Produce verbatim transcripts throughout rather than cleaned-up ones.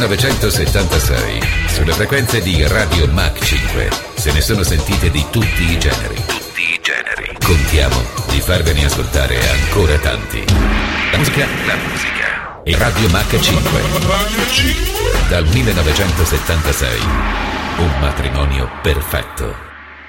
millenovecentosettantasei, sulle frequenze di Radio Mach cinque, se ne sono sentite di tutti i generi. Tutti i generi. Contiamo di farvene ascoltare ancora tanti. La musica, la musica. E Radio Mach cinque. Dal millenovecentosettantasei. Un matrimonio perfetto.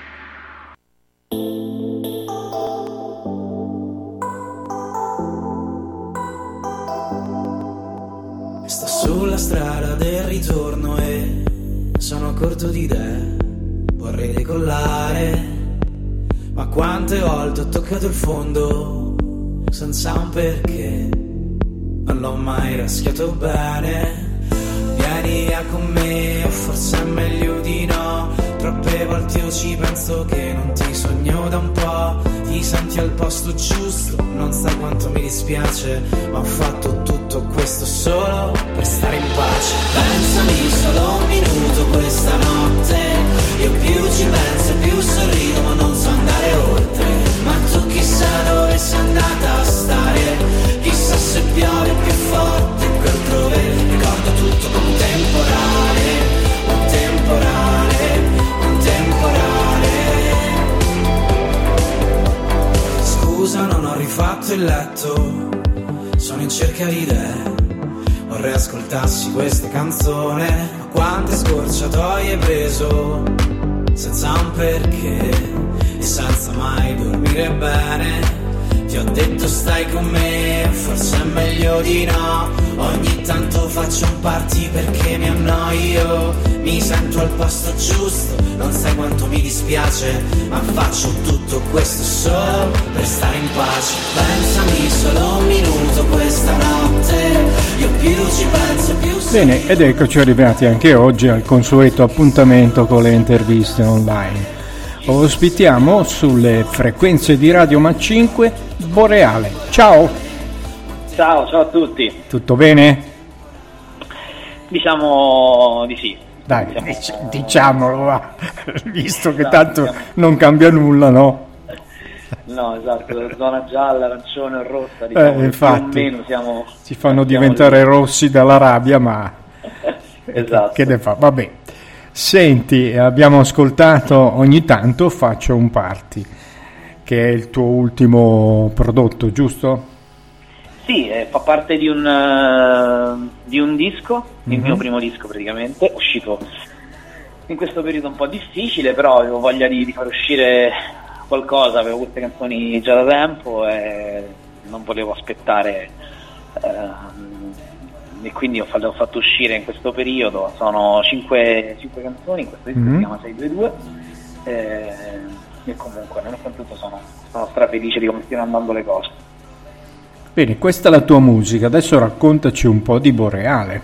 Sulla strada del ritorno e sono corto di idee, vorrei decollare, ma quante volte ho toccato il fondo senza un perché, non l'ho mai raschiato bene. Vieni via con me o forse è meglio di no, troppe volte io ci penso che non ti sogno da un po'. Ti senti al posto giusto, non sai quanto mi dispiace, ma ho fatto tutto questo solo per stare in pace. Pensami solo un minuto questa notte, io più ci penso e più sorrido, ma non so andare oltre. Ma tu chissà dove sei andata a stare, chissà se piove più forte qui altrove. Ricordo tutto come un temporale, un temporale, un temporale. Scusa, non ho rifatto il letto, sono in cerca di idee, vorrei ascoltassi questa canzone. Ma quante scorciatoie hai preso, senza un perché e senza mai dormire bene. Ti ho detto stai con me, forse è meglio di no. Ogni tanto faccio un party perché mi annoio, mi sento al posto giusto, non sai quanto mi dispiace, ma faccio tutto questo solo per stare in pace. Pensami solo un minuto questa notte, io più ci penso più. Bene, ed eccoci arrivati anche oggi al consueto appuntamento con le interviste online. Ospitiamo sulle frequenze di Radio Mach cinque Boreale. Ciao! Ciao, ciao a tutti. Tutto bene? Diciamo di sì. Dai, diciamo, dic- diciamolo, va. Visto che esatto, tanto diciamo. Non cambia nulla, no? No, esatto, zona gialla, arancione o rossa, diciamo, eh, infatti, più o meno siamo... ci fanno siamo diventare lì. rossi dalla rabbia, ma... Esatto. Che ne fa? Vabbè. Senti, abbiamo ascoltato Ogni tanto faccio un party, che è il tuo ultimo prodotto, giusto? Sì, eh, fa parte di un, uh, di un disco, il Mm-hmm. mio primo disco praticamente, uscito in questo periodo un po' difficile, però avevo voglia di, di far uscire qualcosa, avevo queste canzoni già da tempo e non volevo aspettare, uh, e quindi ho fatto, ho fatto uscire in questo periodo, sono cinque, cinque canzoni, in questo disco Mm-hmm. si chiama sei due due, e, e comunque nonostante tutto sono, sono strafelice di come stiano andando le cose. Bene, questa è la tua musica, adesso raccontaci un po' di Boreale.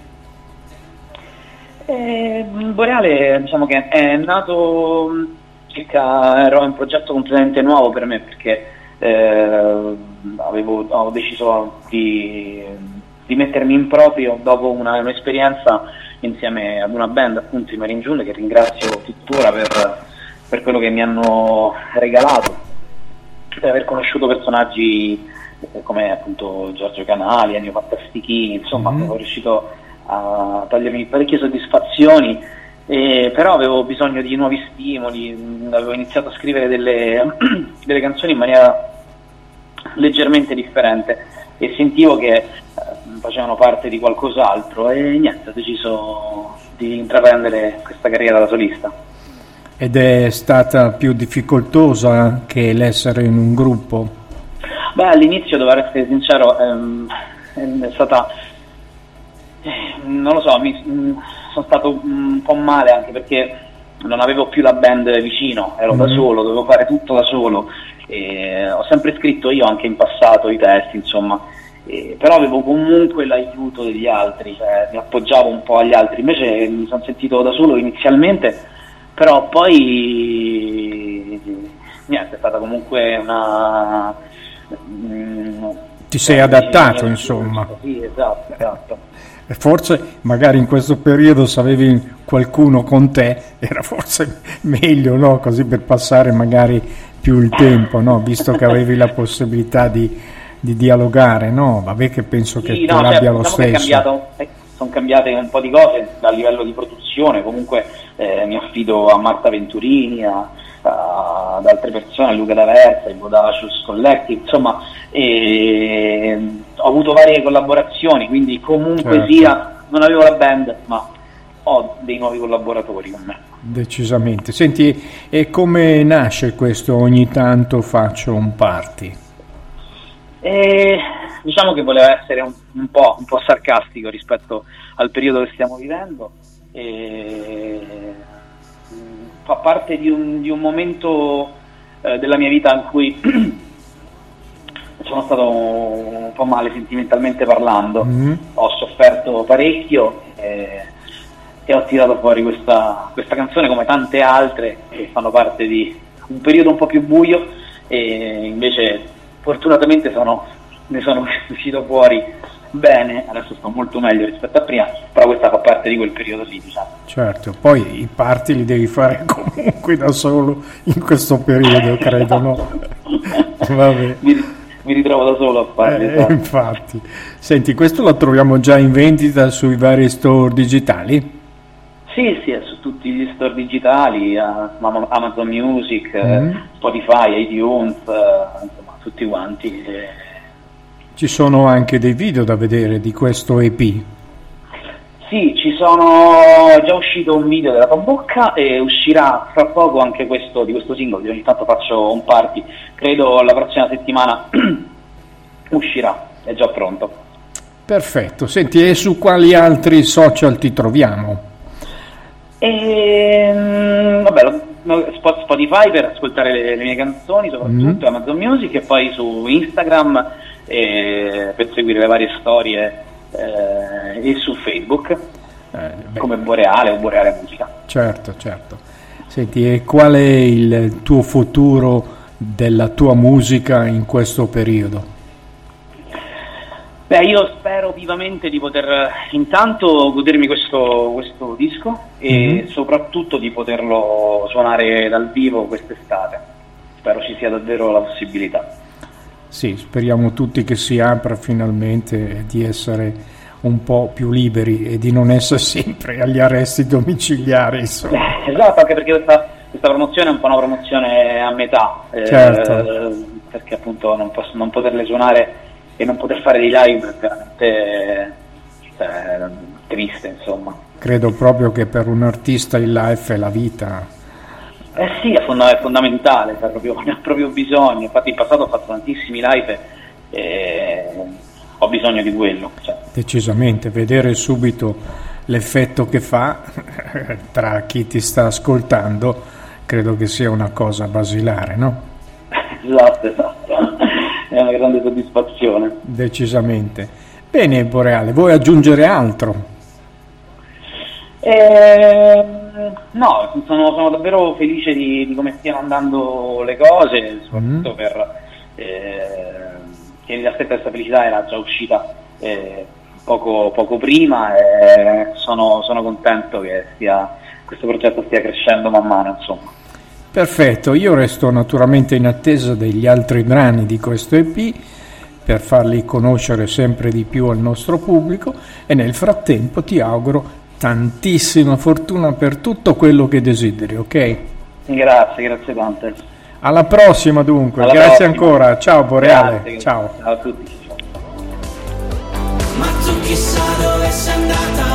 Eh, Boreale, diciamo che è nato circa, era un progetto completamente nuovo per me, perché eh, avevo, avevo deciso di, di mettermi in proprio dopo una, un'esperienza insieme ad una band, appunto i Marine June, che ringrazio tuttora per, per quello che mi hanno regalato, per aver conosciuto personaggi come appunto Giorgio Canali, Ennio Fantastichini, insomma, mm-hmm. sono riuscito a togliermi parecchie soddisfazioni, eh, però avevo bisogno di nuovi stimoli, avevo iniziato a scrivere delle, delle canzoni in maniera leggermente differente e sentivo che eh, facevano parte di qualcos'altro e niente, ho deciso di intraprendere questa carriera da solista. Ed è stata più difficoltosa che l'essere in un gruppo? Beh, all'inizio, devo essere sincero, ehm, è stata, eh, non lo so, mi, mh, sono stato un po' male anche perché non avevo più la band vicino, ero mm-hmm. da solo, dovevo fare tutto da solo, e ho sempre scritto io anche in passato i testi, insomma, e, però avevo comunque l'aiuto degli altri, cioè mi appoggiavo un po' agli altri, invece mi sono sentito da solo inizialmente, però poi niente, è stata comunque una... Ti sei adattato, insomma. Sì, esatto, esatto. E forse magari in questo periodo se avevi qualcuno con te era forse meglio, no? Così per passare magari più il tempo, no? Visto che avevi la possibilità di, di dialogare, no? Vabbè che penso sì, che no, tu l'abbia cioè, lo diciamo stesso. Che è cambiato, è, sono cambiate un po' di cose a livello di produzione, comunque eh, mi affido a Marta Venturini, a, a, ad altre persone, a Luca D'Aversa, il Bodacious Collective, insomma e, ho avuto varie collaborazioni, quindi comunque certo. sia, non avevo la band, ma ho dei nuovi collaboratori con me. Decisamente. Senti, e come nasce questo ogni tanto faccio un party? E, diciamo che voleva essere un, un, po', un po' sarcastico rispetto al periodo che stiamo vivendo, e fa parte di un, di un momento eh, della mia vita in cui sono stato un po' male sentimentalmente parlando, mm-hmm. ho sofferto parecchio e, e ho tirato fuori questa, questa canzone, come tante altre che fanno parte di un periodo un po' più buio, e invece fortunatamente sono, ne sono uscito fuori bene, adesso sto molto meglio rispetto a prima, però questa fa parte di quel periodo lì, diciamo. Certo, poi i party li devi fare comunque da solo in questo periodo, credo, no? Vabbè. Mi, mi ritrovo da solo a fare. Eh, esatto. Infatti. Senti, questo lo troviamo già in vendita sui vari store digitali? Sì, sì, è su tutti gli store digitali, Amazon Music, mm. Spotify, iTunes, insomma, tutti quanti. Ci sono anche dei video da vedere di questo E P? Sì, ci sono, è già uscito un video della tua bocca e uscirà fra poco anche questo di questo singolo, ogni tanto faccio un party, credo la prossima settimana uscirà, è già pronto. Perfetto, senti, e su quali altri social ti troviamo? E, vabbè, Spotify per ascoltare le, le mie canzoni, soprattutto mm. Amazon Music, e poi su Instagram eh, per seguire le varie storie eh, e su Facebook eh, come Boreale o Boreale Musica. Certo, certo. Senti, e qual è il tuo futuro della tua musica in questo periodo? Beh, io spero vivamente di poter intanto godermi questo, questo disco e mm-hmm. soprattutto di poterlo suonare dal vivo quest'estate. Spero ci sia davvero la possibilità. Sì, speriamo tutti che si apra finalmente, di essere un po' più liberi e di non essere sempre agli arresti domiciliari. Insomma. Eh, esatto, anche perché questa, questa promozione è un po' una promozione a metà, certo. eh, perché appunto non, posso, non poterle suonare e non poter fare dei live è veramente cioè, triste, insomma. Credo proprio che per un artista il live è la vita. Eh sì, è, fond- è fondamentale, cioè, proprio, ne ha proprio bisogno. Infatti in passato ho fatto tantissimi live e, e ho bisogno di quello. Cioè. Decisamente, vedere subito l'effetto che fa tra chi ti sta ascoltando credo che sia una cosa basilare, no? Esatto, esatto. È una grande soddisfazione. Decisamente. Bene, Boreale, vuoi aggiungere altro? Eh, no, sono, sono davvero felice di, di come stiano andando le cose, soprattutto mm. per eh, che l'aspetto di questa felicità era già uscita eh, poco, poco prima e sono, sono contento che stia, questo progetto stia crescendo man mano, insomma. Perfetto, io resto naturalmente in attesa degli altri brani di questo E P per farli conoscere sempre di più al nostro pubblico e nel frattempo ti auguro tantissima fortuna per tutto quello che desideri, ok? Grazie, grazie tante. Alla prossima dunque, Alla grazie prossima. ancora, ciao Boreale, grazie, ciao. Ciao a tutti. Ma tu chissà dove sei andata?